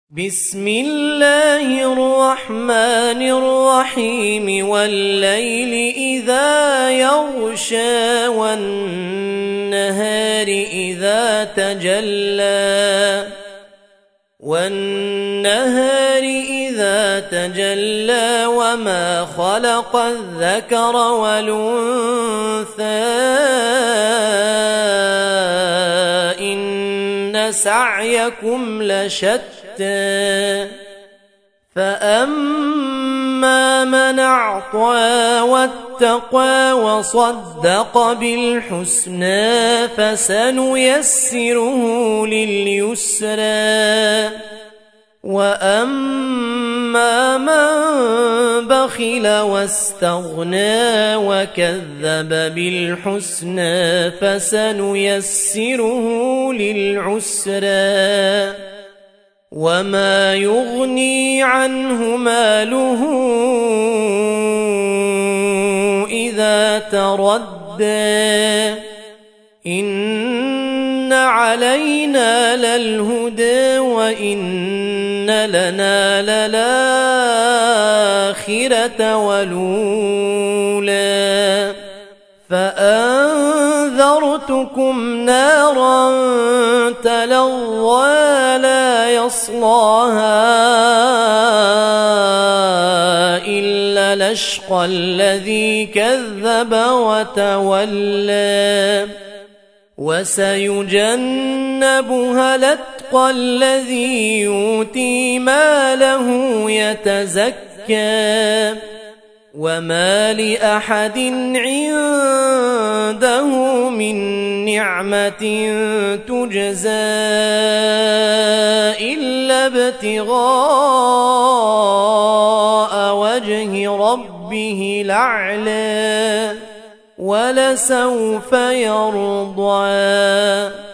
بسم الله الرحمن الرحيم والليل إذا يغشى والنهار إذا تجلى وما خلق الذكر والأنثى إن سعيكم لشتى فأما من أعطى واتقى وصدق بالحسنى فسنيسره لليسرى وأما من بخل واستغنى وكذب بالحسنى فسنيسره للعسرى وما يغني عنه ماله إذا تردى إن علينا للهدى وإن لنا للآخرة والأولى فأنذرتكم نارا تلظى لا يصلاها إلا الأشقى الذي كذب وتولى وسيجنبها الأتقى الذي يؤتي ماله يتزكى وما لأحد عنده من نعمة تجزى إلا ابتغاء وجه ربه الأعلى ولسوف يرضى.